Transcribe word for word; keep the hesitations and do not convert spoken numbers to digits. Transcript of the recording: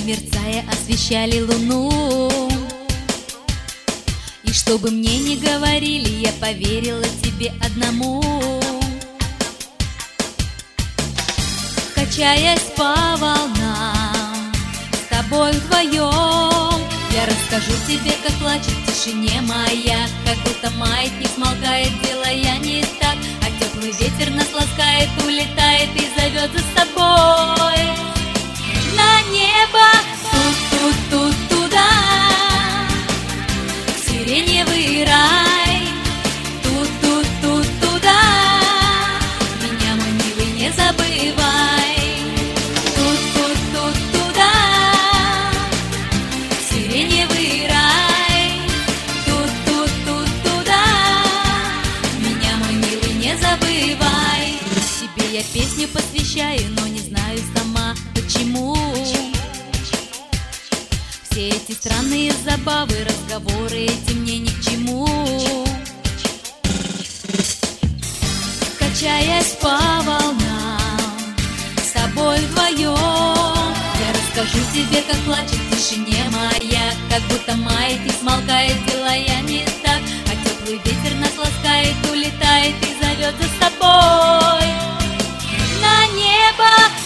мерцая, освещали луну. И чтобы мне не говорили, я поверила тебе одному. Качаясь по волнам, с тобой вдвоем, я расскажу тебе, как плачет в тишине моя, как будто маятник смолкает, делая не так, а теплый ветер нас ласкает, улетает и зовет за собой на небо, тут-тут-тут туда, в сиреневый рай, тут-тут-тут туда, меня, мой милый, не забывай, тут-тут-тут туда, в сиреневый рай, тут-тут-тут туда, меня, мой милый, не забывай. Тебе я песню посвящаю, но не знаю сама почему. Все эти странные забавы, разговоры эти мне ни к чему. Качаясь по волнам, с тобой вдвоем, я расскажу тебе, как плачет в тишине моя, как будто маятник смолкает, делая не так, а теплый ветер нас ласкает, улетает и зовет за собой на небо.